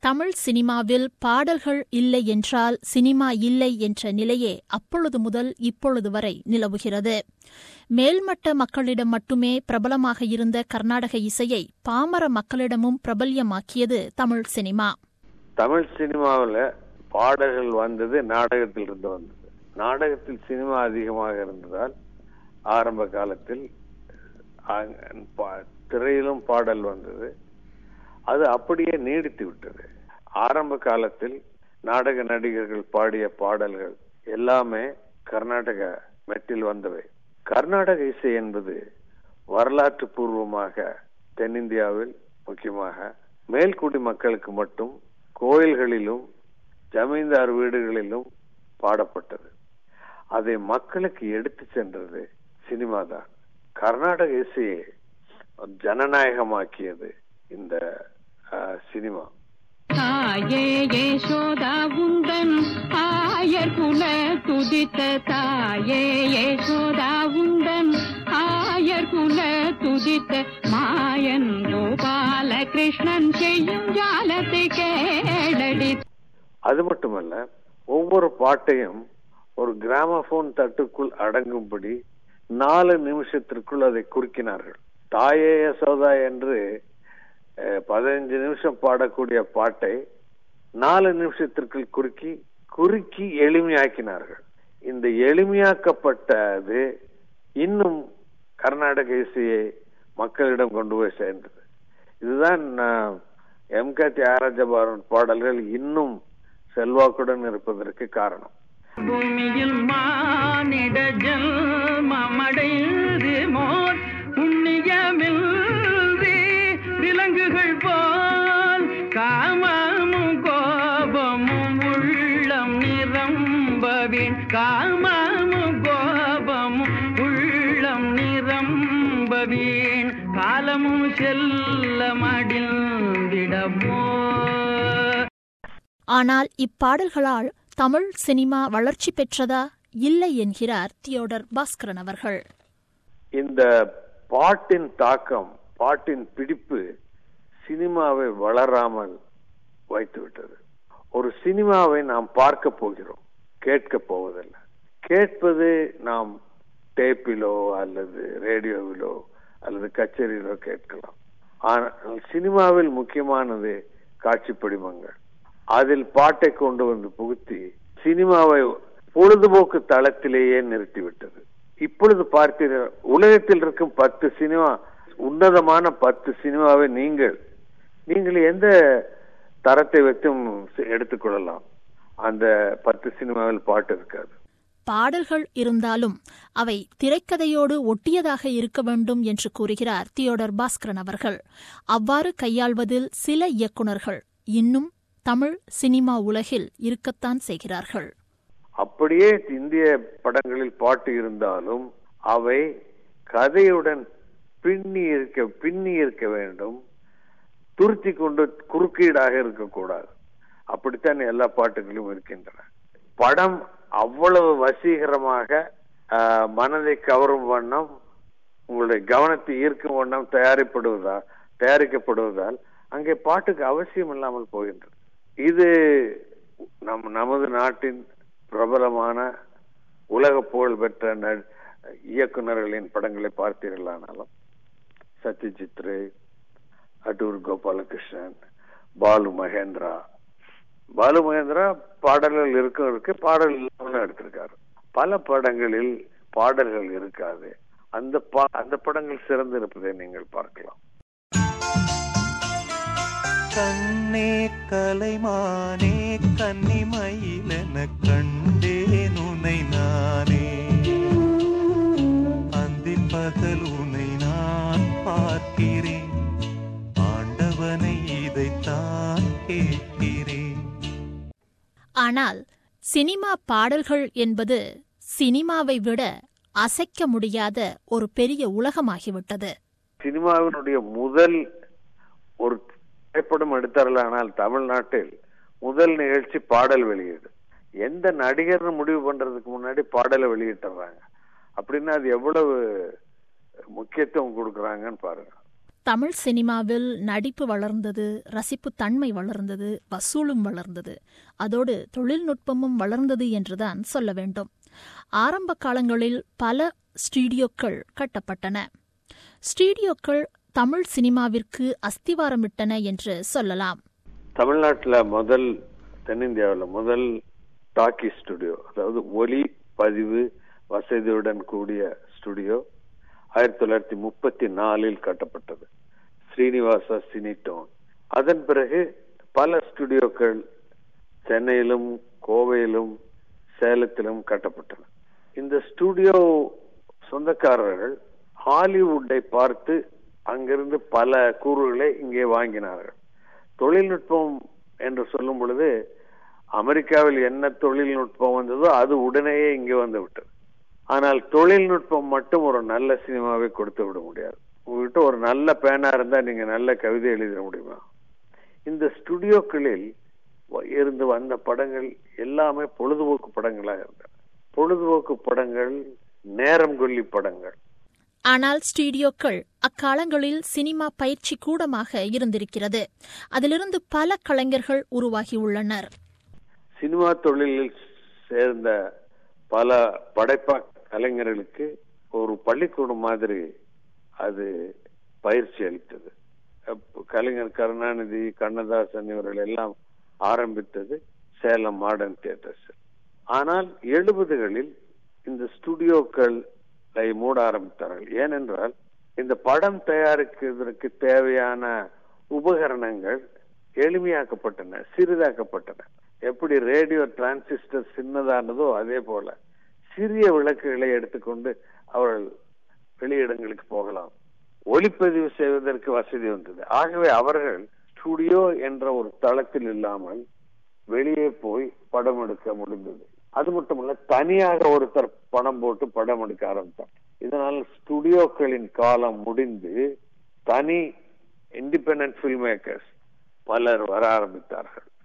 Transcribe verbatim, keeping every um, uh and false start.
தமிழ் சினிமாவில் பாடல்கள் இல்லை என்றால் சினிமா இல்லை என்ற நிலையே அப்பொழுது முதல் இப்பொழுது வரை நிலவுகிறது. மேல்மட்ட மக்களிடம் மட்டுமே பிரபலமாக இருந்த கர்நாடக இசையை பாமர மக்களிடமும் பிரபல்யமாக்கியது தமிழ் சினிமா. தமிழ் சினிமாவில் பாடல்கள் வந்தது நாடகத்தில் இருந்து வந்தது. நாடகத்தில் சினிமா அதிகமாக இருந்ததால் ஆரம்ப காலத்தில் திரையிலும் பாடல் வந்தது. அது அப்படியே நீடித்து விட்டது. ஆரம்ப காலத்தில் நாடக நடிகர்கள் பாடிய பாடல்கள் எல்லாமே கர்நாடக மெட்டில் வந்தவை. கர்நாடக இசை என்பது வரலாற்று பூர்வமாக தென்னிந்தியாவில் முக்கியமாக மேல்குடி மக்களுக்கு மட்டும் கோயில்களிலும் ஜமீன்தார் வீடுகளிலும் பாடப்பட்டது. அதை மக்களுக்கு எடுத்து சென்றது சினிமா தான். கர்நாடக இசையை ஜனநாயகமாக்கியது இந்த சினிமா. தாயே யசோதா உந்தன் ஆயர் குல துதித்த தாயே யசோதா உந்தன் ஆயர் குல துதித்த மாயன் கோபால கிருஷ்ணன் செய்யும் ஜாலத்தை கேளடி. அது மட்டுமல்ல, ஒவ்வொரு பாட்டையும் ஒரு கிராமபோன் தட்டுக்குள் அடங்கும்படி நாலு நிமிஷத்திற்குள் அதை குறுக்கினார்கள். தாயே யசோதா என்று பதினஞ்சு நிமிஷம் பாடக்கூடிய பாட்டை நாலு நிமிஷத்திற்குள் குறுக்கி குறுக்கி எளிமையாக்கினார்கள். இந்த எளிமையாக்கப்பட்டது இன்னும் கர்நாடக இசையை மக்களிடம் கொண்டு போய் சேர்ந்தது. இதுதான் எம் கே தியாகராஜபாரன் பாடல்கள் இன்னும் செல்வாக்குடன் இருப்பதற்கு காரணம். பூமியில் மானிட ஜன்மமடைந்து மோர் புண்ணியமில் விலங்குகள் போல் காமமும் கோபமும் உள்ளம் நிரம்பவேன் காமமும் கோபமும் உள்ளம் நிரம்பவேன் காலமும் செல்ல மடிந்திடமோ. ஆனால் இப்பாடல்களால் தமிழ் சினிமா வளர்ச்சி பெற்றதா? இல்லை என்கிறார் தியோடர் பாஸ்கரன் அவர்கள். இந்த பாட்டின் தாக்கம், பாட்டின் பிடிப்பு சினிமாவை வளராமல் வைத்துவிட்டது. ஒரு சினிமாவை நாம் பார்க்க போகிறோம், கேட்க போவதில்லை. கேட்பது நாம் டேப்பிலோ அல்லது ரேடியோவிலோ அல்லது கச்சேரியிலோ கேட்கலாம். ஆனால் சினிமாவில் முக்கியமானது காட்சி படிமங்கள். அதில் பாட்டை கொண்டு வந்து புகுத்தி சினிமாவை பொழுதுபோக்கு தளத்திலேயே நிறுத்திவிட்டது. இப்பொழுது பார்த்தீர்கள், உலகத்தில் இருக்கும் பத்து சினிமா, உன்னதமான பத்து சினிமாவை நீங்கள் நீங்கள் எந்த தரத்தை வைத்தும் எடுத்துக்கொள்ளலாம். அந்த பத்து சினிமாவில் பாட்டு இருக்காது. பாடல்கள் இருந்தாலும் அவை திரைக்கதையோடு ஒட்டியதாக இருக்க வேண்டும் என்று கூறுகிறார் தியோடர் பாஸ்கரன் அவர்கள். அவ்வாறு கையாள்வதில் சில இயக்குநர்கள் இன்னும் தமிழ் சினிமா உலகில் இருக்கத்தான் செய்கிறார்கள். அப்படியே இந்திய படங்களில் பாட்டு இருந்தாலும் அவை கதையுடன் பின்னி இருக்க பின்னி இருக்க வேண்டும், துருத்தி கொண்டு குறுக்கீடாக இருக்கக்கூடாது. அப்படித்தான் எல்லா பாட்டுகளும் இருக்கின்றன. படம் அவ்வளவு வசீகரமாக மனதை கவரும் வண்ணம், உங்களுடைய கவனத்தை ஈர்க்கும் வண்ணம் தயாரிப்படுவதால் தயாரிக்கப்படுவதால் அங்கே பாட்டுக்கு அவசியம் இல்லாமல் போகின்றது. இது நம் நமது நாட்டின் பிரபலமான உலக புகழ் பெற்ற இயக்குநர்களின் படங்களை பார்த்தீர்களானாலும் சத்யஜித் ரே, அடூர் கோபாலகிருஷ்ணன், பாலு மகேந்திரா பாலு மகேந்திரா பாடல்கள் இருக்கும் இருக்கு பாடல் இல்லாமல் எடுத்திருக்காரு. பல படங்களில் பாடல்கள் இருக்காது. அந்த அந்த படங்கள் சிறந்து இருப்பதை நீங்கள் பார்க்கலாம். கண்ணே கலைமானே கன்னிமயிலென கண்டேன் உனை நானே, அந்தின் பகல் உனை நான் பார்க்கிறேன், ஆண்டவனை இதைத்தான் கேட்கிறேன். ஆனால் சினிமா பாடல்கள் என்பது சினிமாவை விட அசைக்க முடியாத ஒரு பெரிய உலகமாகிவிட்டது. சினிமாவினுடைய முதல் ஒரு திரைப்படம் எடுத்தார்களானால் தமிழ்நாட்டில் முதல் நிகழ்ச்சி பாடல் வெளியீடு. எந்த நடிகர்னு முடிவு பண்றதுக்கு முன்னாடி பாடலை வெளியிட்டுறாங்க. அப்படின்னா அது எவ்வளவு முக்கியத்துவம் கொடுக்கறாங்கன்னு பாருங்க. தமிழ் சினிமாவில் நடிப்பு வளர்ந்தது, ரசிப்பு தன்மை வளர்ந்தது, வசூலும் வளர்ந்தது, அதோடு தொழில்நுட்பமும் வளர்ந்தது என்றுதான் சொல்ல வேண்டும். ஆரம்ப காலங்களில் பல ஸ்டுடியோக்கள் கட்டப்பட்டன. ஸ்டுடியோக்கள் தமிழ் சினிமாவிற்கு அஸ்திவாரமிட்டன என்று சொல்லலாம். தமிழ்நாட்டில் முதல், தென்னிந்தியாவில் முதல் டாக்கி ஸ்டுடியோ, அதாவது ஒலி பதிவு வசதியுடன் கூடிய ஸ்டுடியோ ஆயிரத்தி தொள்ளாயிரத்தி முப்பத்தி நாலில் கட்டப்பட்டது, ஸ்ரீனிவாசா சினிடோன். அதன் பிறகு பல ஸ்டுடியோக்கள் சென்னையிலும் கோவையிலும் சேலத்திலும் கட்டப்பட்டன. இந்த ஸ்டுடியோ சொந்தக்காரர்கள் ஹாலிவுட்டை பார்த்து அங்கிருந்து பல கூறுகளை இங்கே வாங்கினார்கள். தொழில்நுட்பம் என்று சொல்லும் பொழுது அமெரிக்காவில் என்ன தொழில்நுட்பம் வந்ததோ அது உடனேயே இங்கே வந்து விட்டது. ஆனால் தொழில்நுட்பம் மட்டும் ஒரு நல்ல சினிமாவை கொடுத்து விட முடியாது. உங்ககிட்ட ஒரு நல்ல பேனா இருந்தா நீங்க நல்ல கவிதை எழுதிட முடியுமா? இந்த ஸ்டுடியோக்களில் இருந்து வந்த படங்கள் எல்லாமே பொழுதுபோக்கு படங்களாக இருந்தன. பொழுதுபோக்கு படங்கள், நேரம் கொல்லி படங்கள். ஆனால் ஸ்டுடியோக்கள் அக்காலங்களில் சினிமா பயிற்சி கூடமாக இருந்திருக்கிறது. அதிலிருந்து பல கலைஞர்கள் உருவாகியுள்ளனர். சினிமா தொழிலில் சேர்ந்த பல படைப்பா கலைஞர்களுக்கு ஒரு பள்ளிக்கூடம் மாதிரி அது பயிற்சி அளித்தது. கலைஞர் கருணாநிதி, கண்ணதாசன் இவர்கள் எல்லாம் ஆரம்பித்தது சேலம் மாடர்ன் தியேட்டர்ஸ். ஆனால் எழுபதுகளில் இந்த ஸ்டுடியோக்களை மூட ஆரம்பித்தார்கள். ஏனென்றால் இந்த படம் தயாரிக்கிறதுக்கு தேவையான உபகரணங்கள் எளிமையாக்கப்பட்டன, சிறிதாக்கப்பட்டன. எப்படி ரேடியோ டிரான்சிஸ்டர் சின்னதானதோ அதே போல சிறிய விளக்குகளை எடுத்துக்கொண்டு அவர்கள் வெளியிடங்களுக்கு போகலாம். ஒளிப்பதிவு செய்வதற்கு வசதி வந்தது. ஆகவே அவர்கள் ஸ்டுடியோ என்ற ஒரு தளத்தில் இல்லாமல் வெளியே போய் படம் எடுக்க முடிந்தது. அது மட்டுமல்ல, தனியாக ஒருத்தர் பணம் போட்டு படம் எடுக்க ஆரம்பித்தார். இதனால் ஸ்டுடியோக்களின் காலம் முடிந்து தனி இண்டிபெண்டன்ட் பில்ம் மேக்கர்ஸ் பலர் வர ஆரம்பித்தார்கள்.